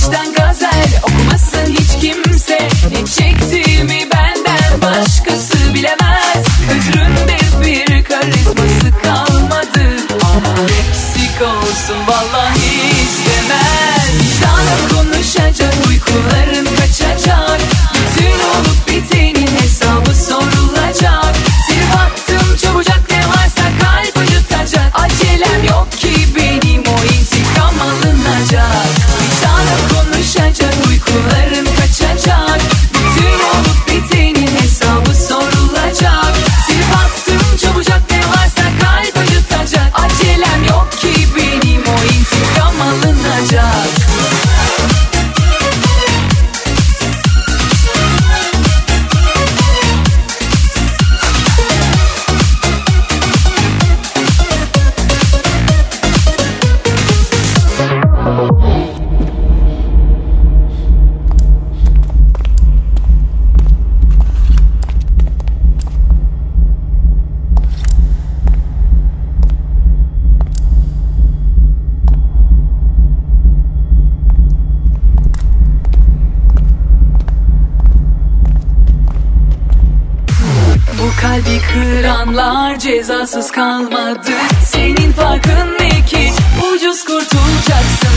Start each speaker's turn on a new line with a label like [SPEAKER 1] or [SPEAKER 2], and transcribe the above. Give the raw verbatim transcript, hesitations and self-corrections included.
[SPEAKER 1] baştan gazel okumasın hiç kimse. Ne çektiğimi benden başkası bilemez. Özründe bir karizması kalmadı. Ama eksik olsun vallahi istemez. Vicdanla konuşacak, uykuların kaçacak. Bütün olup bitenin hesabı sorulacak. Sil baktım çabucak, ne varsa kalp acıtacak. Acelem yok ki benim, o intikam alınacak. Vicdanla konuşacak, uykuların kaçacak. Bütün olup bitenin hesabı sorulacak. Sil baktım çabucak, ne varsa kalp acıtacak. Acelem yok ki benim, o intikam alınacak. Bu kalbi kıranlar cezasız kalmadı. Senin farkın ne ki? Ucuz kurtulacaksın.